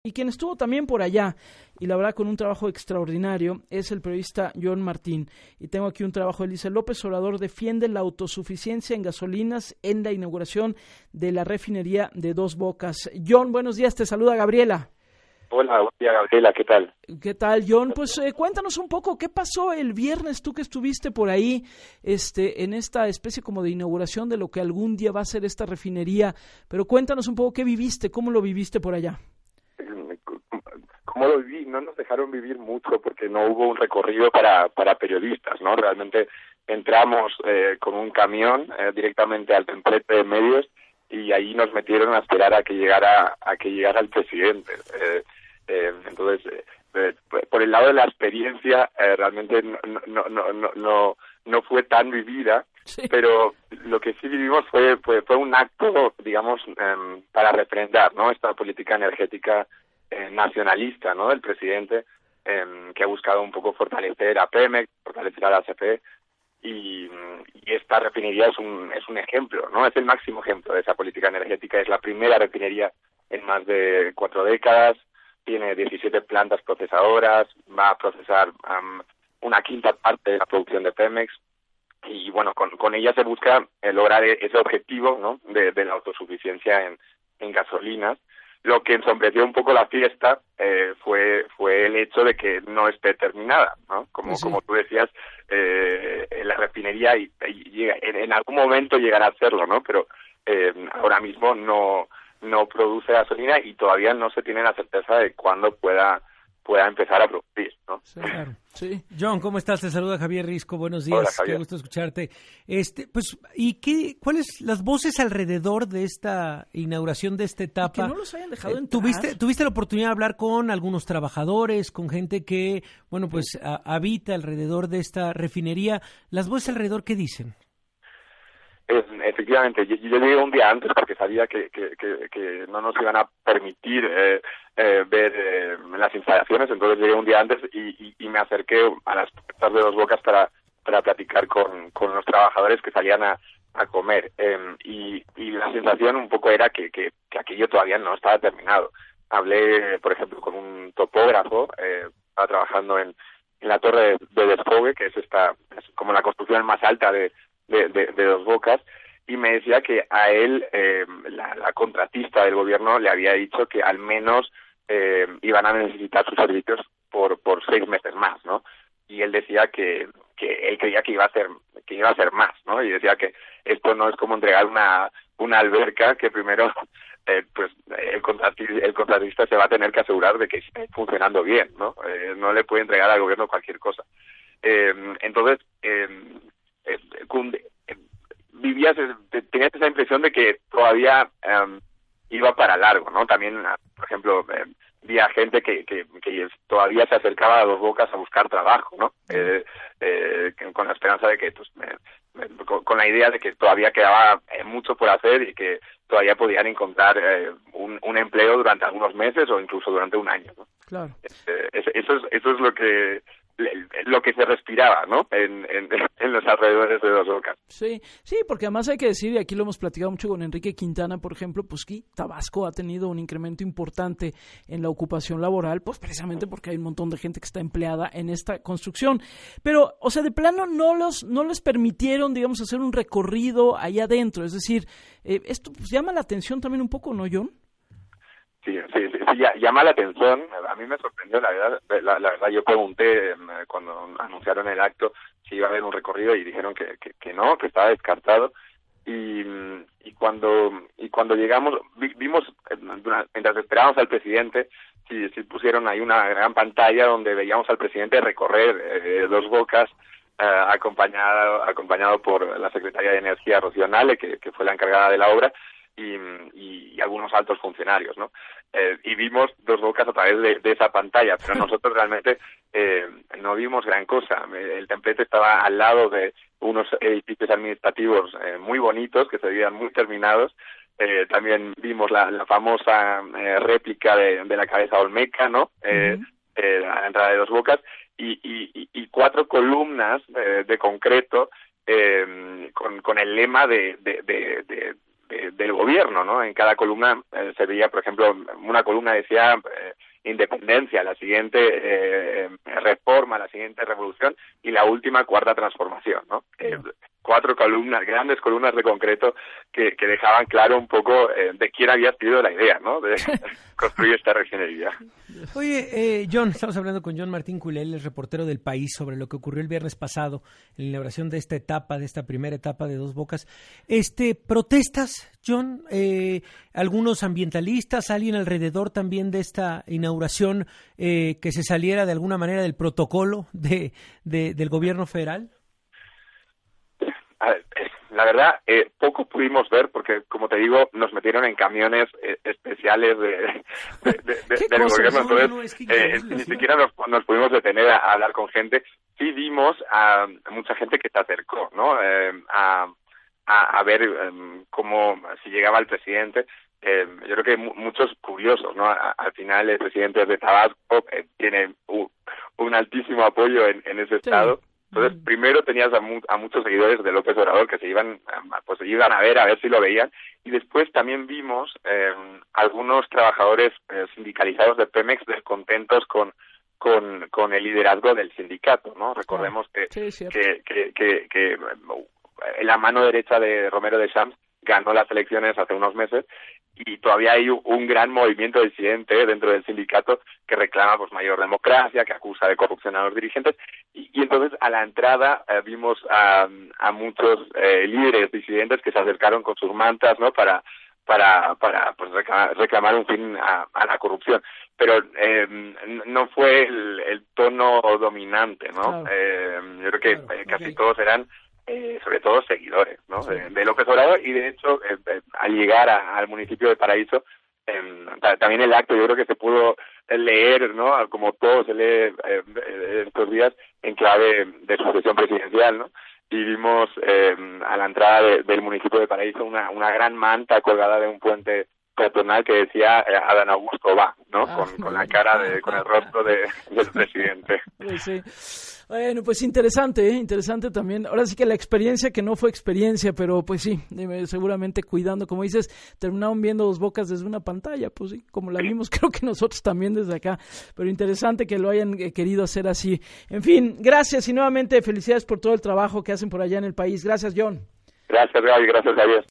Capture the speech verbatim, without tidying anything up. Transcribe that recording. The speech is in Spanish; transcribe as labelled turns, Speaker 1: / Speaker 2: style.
Speaker 1: Y quien estuvo también por allá, y la verdad con un trabajo extraordinario, es el periodista John Martín. Y tengo aquí un trabajo, él dice: López Obrador defiende la autosuficiencia en gasolinas en la inauguración de la refinería de Dos Bocas. John, buenos días, te saluda Gabriela.
Speaker 2: Hola, buen día, Gabriela, ¿qué tal?
Speaker 1: ¿Qué tal, John? Pues eh, cuéntanos un poco, ¿qué pasó el viernes, tú que estuviste por ahí, este, en esta especie como de inauguración de lo que algún día va a ser esta refinería? Pero cuéntanos un poco, ¿qué viviste? ¿Cómo lo viviste por allá?
Speaker 2: ¿Cómo lo viví? No nos dejaron vivir mucho porque no hubo un recorrido para, para periodistas, ¿no? Realmente entramos eh, con un camión eh, directamente al templete de medios y ahí nos metieron a esperar a que llegara a que llegara el presidente. Eh, eh, entonces, eh, por el lado de la experiencia, eh, realmente no, no, no, no, no, no fue tan vivida, sí. Pero lo que sí vivimos fue fue, fue un acto, digamos, eh, para refrendar, ¿no?, esta política energética eh, nacionalista, ¿no?, del presidente, eh, que ha buscado un poco fortalecer a Pemex, fortalecer a la C F E. Y, y esta refinería es un es un ejemplo, ¿no? Es el máximo ejemplo de esa política energética. Es la primera refinería en más de cuatro décadas, tiene diecisiete plantas procesadoras, va a procesar um, una quinta parte de la producción de Pemex y, bueno, con, con ella se busca eh, lograr ese objetivo, ¿no?, de, de la autosuficiencia en, en gasolinas. Lo que ensombreció un poco la fiesta eh, fue fue el hecho de que no esté terminada, ¿no? Como sí. como tú decías, eh, en la refinería y, y en, en algún momento llegará a hacerlo, ¿no? Pero eh, ahora mismo no no produce gasolina y todavía no se tiene la certeza de cuándo pueda pueda empezar a producir, ¿no?
Speaker 1: Sí, claro. Sí. John, ¿cómo estás? Te saluda Javier Risco. Buenos días.
Speaker 2: Hola, Javier.
Speaker 1: Qué gusto escucharte. Este, pues, ¿y qué, cuáles las voces alrededor de esta inauguración de esta etapa?
Speaker 3: Y que no los hayan dejado entrar.
Speaker 1: ¿Tuviste, tuviste la oportunidad de hablar con algunos trabajadores, con gente que, bueno, pues, a, habita alrededor de esta refinería? ¿Las voces alrededor qué dicen?
Speaker 2: Efectivamente, yo, yo llegué un día antes porque sabía que, que, que, que no nos iban a permitir eh, eh, ver eh, las instalaciones, entonces llegué un día antes y, y, y me acerqué a las puertas de Dos Bocas para, para platicar con, con los trabajadores que salían a, a comer. Eh, y, y la sensación un poco era que, que, que aquello todavía no estaba terminado. Hablé, por ejemplo, con un topógrafo, eh, estaba trabajando en, en la torre de, de desfogue, que es esta es como la construcción más alta de De, de, de Dos Bocas, y me decía que a él eh, la, la contratista del gobierno le había dicho que al menos eh, iban a necesitar sus servicios por por seis meses más, ¿no? Y él decía que que él creía que iba a ser que iba a ser más, ¿no? Y decía que esto no es como entregar una una alberca que primero eh, pues el contratista, el contratista se va a tener que asegurar de que esté funcionando bien, ¿no? Eh, no le puede entregar al gobierno cualquier cosa. Eh, entonces eh, Eh, eh, vivías, eh, tenías esa impresión de que todavía eh, iba para largo, ¿no? También, por ejemplo, eh, vi a gente que, que, que todavía se acercaba a Dos Bocas a buscar trabajo, ¿no? Eh, eh, con la esperanza de que, pues, eh, con, con la idea de que todavía quedaba eh, mucho por hacer y que todavía podían encontrar eh, un, un empleo durante algunos meses o incluso durante un año, ¿no?
Speaker 1: Claro.
Speaker 2: Eh, eso es, eso es lo que lo que se respiraba, ¿no?, en, en, en los alrededores de Dos Bocas.
Speaker 1: Sí, sí, porque además hay que decir, y aquí lo hemos platicado mucho con Enrique Quintana, por ejemplo, pues que Tabasco ha tenido un incremento importante en la ocupación laboral, pues precisamente porque hay un montón de gente que está empleada en esta construcción. Pero, o sea, de plano no los no les permitieron, digamos, hacer un recorrido allá adentro. Es decir, eh, esto pues llama la atención también un poco, ¿no, John?
Speaker 2: Sí, sí, sí, sí, llama la atención. A mí me sorprendió, la verdad. La, la verdad, yo pregunté cuando anunciaron el acto si iba a haber un recorrido y dijeron que, que, que no, que estaba descartado. Y, y cuando y cuando llegamos, vimos, mientras esperábamos al presidente, sí, sí pusieron ahí una gran pantalla donde veíamos al presidente recorrer eh, Dos Bocas, eh, acompañado acompañado por la secretaria de Energía, Rocío Nale, que, que fue la encargada de la obra. Y, y, y algunos altos funcionarios, ¿no? Eh, y vimos Dos Bocas a través de, de esa pantalla, pero nosotros realmente eh, no vimos gran cosa. El templete estaba al lado de unos edificios administrativos eh, muy bonitos, que se veían muy terminados. Eh, también vimos la, la famosa eh, réplica de, de la cabeza olmeca, ¿no? Eh, uh-huh. eh, a la entrada de Dos Bocas, y, y, y cuatro columnas eh, de concreto eh, con, con el lema de, de, de, de eh, del gobierno, ¿no? En cada columna eh, se veía, por ejemplo, una columna decía eh, independencia, la siguiente eh, reforma, la siguiente revolución y la última cuarta transformación, ¿no? Eh, cuatro columnas, grandes columnas de concreto que, que dejaban claro un poco eh, de quién había sido la idea, ¿no? De construir esta refinería.
Speaker 3: Oye, eh, John, estamos hablando con John Martín Culel, el reportero del País, sobre lo que ocurrió el viernes pasado en la inauguración de esta etapa, de esta primera etapa de Dos Bocas. Este, ¿protestas, John? Eh, algunos ambientalistas, alguien alrededor también de esta inauguración eh, que se saliera de alguna manera del protocolo de, de del gobierno federal.
Speaker 2: La verdad, eh, poco pudimos ver porque, como te digo, nos metieron en camiones eh, especiales de, de, de, de del gobierno, entonces no, no, es que eh, ni siquiera nos, nos pudimos detener a, a hablar con gente. Sí vimos a, a mucha gente que se acercó, ¿no? Eh, a, a, a ver eh, cómo, si llegaba el presidente. Eh, yo creo que mu- muchos curiosos, ¿no? A, al final el presidente de Tabasco eh, tiene un, un altísimo apoyo en, en ese estado. Sí. Entonces, primero tenías a, mu- a muchos seguidores de López Obrador que se iban, pues se iban a ver, a ver si lo veían, y después también vimos eh, algunos trabajadores eh, sindicalizados de Pemex descontentos con, con, con el liderazgo del sindicato, ¿no? Recordemos que, sí, que, que, que, que la mano derecha de Romero de Champs ganó las elecciones hace unos meses y todavía hay un gran movimiento disidente dentro del sindicato que reclama pues mayor democracia, que acusa de corrupción a los dirigentes y, y entonces a la entrada eh, vimos a, a muchos eh, líderes disidentes que se acercaron con sus mantas, ¿no? para para para pues reclamar, reclamar un fin a, a la corrupción, pero eh, no fue el, el tono dominante, ¿no? Claro. Eh, yo creo que claro. eh, casi okay. todos eran Eh, sobre todo seguidores, ¿no? Sí. De, de López Obrador y de hecho eh, eh, al llegar a, al municipio de Paraíso eh, ta, también el acto yo creo que se pudo leer, ¿no? Como todo se lee eh, estos días en clave de sucesión presidencial, ¿no? Y vimos eh, a la entrada de, del municipio de Paraíso una, una gran manta colgada de un puente peatonal que decía eh, Adán Augusto va, ¿no? Ah, con, con la cara de, con el rostro de, del presidente.
Speaker 1: Pues sí. Bueno, pues interesante, ¿eh? Interesante también. Ahora sí que la experiencia que no fue experiencia, pero pues sí, seguramente cuidando, como dices, terminaron viendo Dos Bocas desde una pantalla, pues sí, como la vimos creo que nosotros también desde acá, pero interesante que lo hayan querido hacer así. En fin, gracias y nuevamente felicidades por todo el trabajo que hacen por allá en el país. Gracias, John.
Speaker 2: Gracias, Gaby, gracias, Javier.